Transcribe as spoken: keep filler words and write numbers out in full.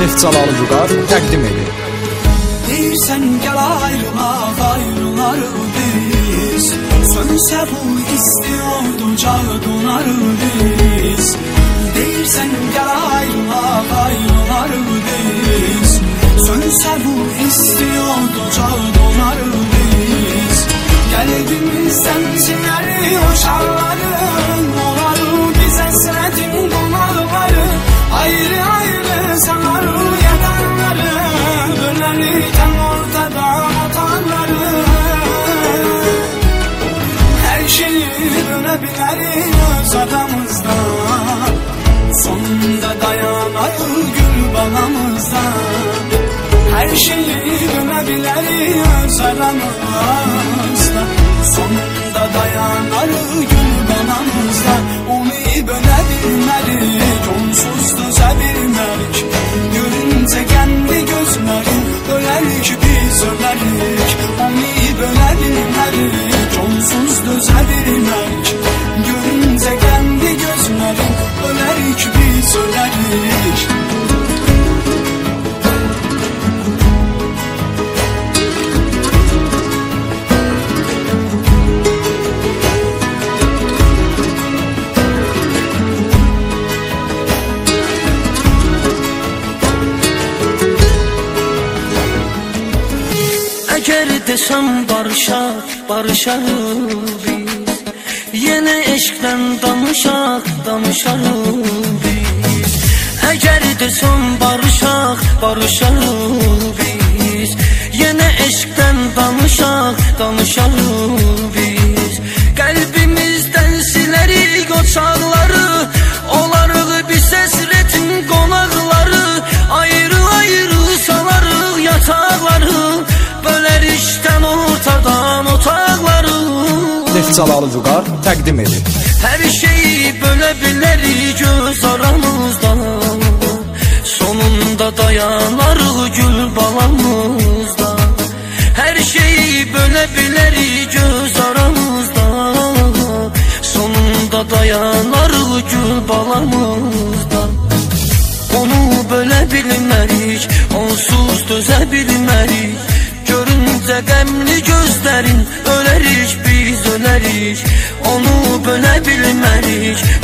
Neftçalı Vüqar təqdim edir. Deyirsən gəl ayrılaq, ayrılarıq biz. Sönsə bu isti orduca donarıq biz. Deyirsən gəl ayrılaq, ayrılarıq biz. Sönsə bu isti orduca donarıq biz. Qəlbimizdən sinəri oşarların, olarıq biz əsrətin qonaqları. Ayrı ayrı sanarıq yadanları, dönərikən ortadan otanları. Hər şeyi bölə bilərik öz aramızda, sonunda dayanayıq gül balamızda. Hər şeyi bölə bilərik öz aramızda, sonunda dayanayıq gül balamızda. Onu bölə bilmərik, onsuz dözə bilmərik. Görüncə kəndi gözlərin, ölərik biz ölərik. Onu bölə bilmərik, onsuz dözə bilmərik. Görüncə kəndi gözlərin, ölərik biz ölərik. Əgər desəm barışaq, barışarıq biz. Yenə eşqdən danışaq, danışarıq biz. Əgər desəm barışaq, barışarıq biz. Yenə eşqdən danışaq, danışarıq biz. Qəlbimizdən silərik o çağları, olarıq biz əsrətin qonaqları. Ayrı ayrı salarıq yataqları, bölərikdən ortadan otaqları. Neftçalı Vüqar təqdim edir. Hər şeyi bölə bilərik göz aramızda, sonunda dayanarıq gül balamızda. Hər şeyi bölə bilərik göz aramızda, sonunda dayanarıq gül balamızda. Onu bölə bilmərik, onsuz dözə bilmərik. Görüncə qəmli gözlərin, ölərik biz ölərik. Onu bölə bilmərik,